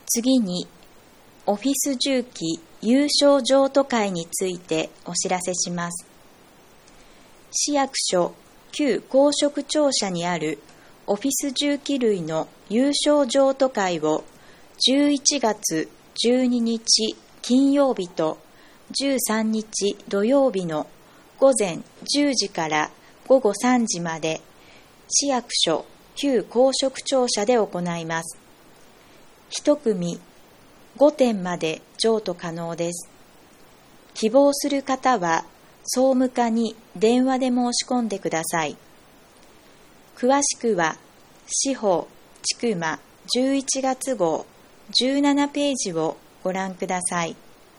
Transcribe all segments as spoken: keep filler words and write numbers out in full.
次に、オフィス重機有償譲渡会についてお知らせします。市役所旧公職庁舎にあるオフィス重機類の有償譲渡会をじゅういちがつじゅうににち金曜日とじゅうさんにち土曜日の午前じゅうじから午後さんじまで市役所旧公職庁舎で行います。一組ごてんまで譲渡可能です。希望する方は総務課に電話で申し込んでください。詳しくは市報ちくまじゅういちがつ号じゅうななページをご覧ください。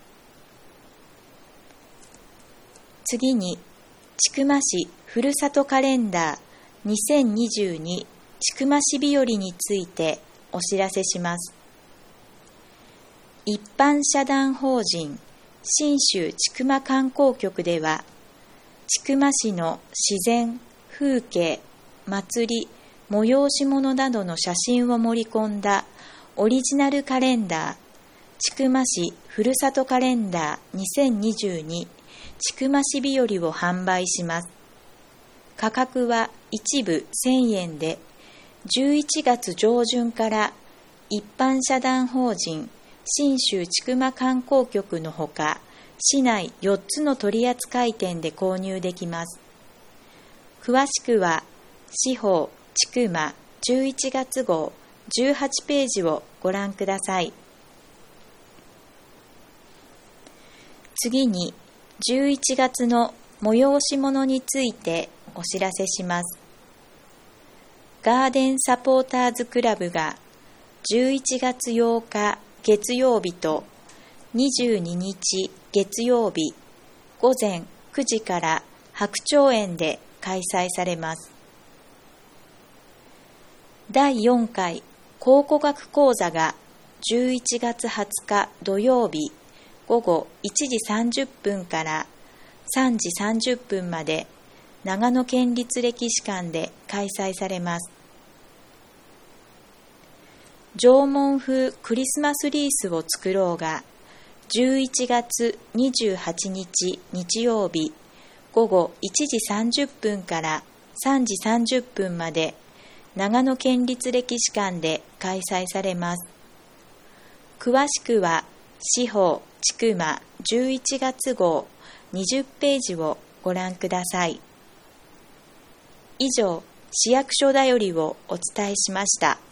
次に、千曲市ふるさとカレンダーにせんにじゅうに千曲市日和についてお知らせします。一般社団法人信州千曲観光局では、千曲市の自然、風景、祭り、催し物などの写真を盛り込んだオリジナルカレンダー、千曲市ふるさとカレンダーにせんにじゅうに千曲市日和を販売します。価格は一部せんえんで、じゅういちがつ上旬から一般社団法人信州千曲観光局のほか、市内よっつの取扱店で購入できます。詳しくは、市報千曲じゅういちがつ号じゅうはちページをご覧ください。次に、じゅういちがつの催し物についてお知らせします。ガーデンサポーターズクラブがじゅういちがつようか月曜日とにじゅうににち月曜日午前くじから白鳥園で開催されます。だいよんかい考古学講座がじゅういちがつはつか土曜日午後いちじさんじゅっぷんからさんじさんじゅっぷんまで長野県立歴史館で開催されます。縄文風クリスマスリースを作ろうがじゅういちがつにじゅうはちにち日曜日午後いちじさんじゅっぷんからさんじさんじゅっぷんまで長野県立歴史館で開催されます。詳しくは市報ちくまじゅういちがつ号にじゅっページをご覧ください。以上、市役所だよりをお伝えしました。